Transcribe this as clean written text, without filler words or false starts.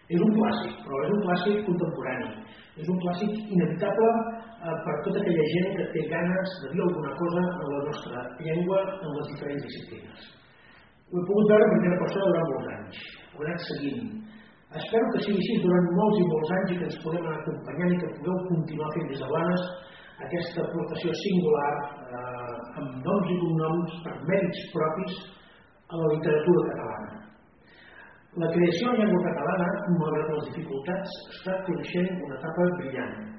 És un clàssic, però és un clàssic contemporani. És un clàssic inevitable per tota aquella gent que té ganes de dir alguna cosa en la nostra llengua en les diferents disciplines. Ho he pogut veure en primera persona durant molts anys. Ho he anat seguint. Espero que sigui així durant molts i molts anys i que ens podem anar acompanyant i que pugueu continuar fent des de Blanes aquesta aportació singular amb noms i cognoms per mèrits propis a la literatura catalana. La creació en llengua catalana, malgrat les dificultats, està coneixent una etapa brillant.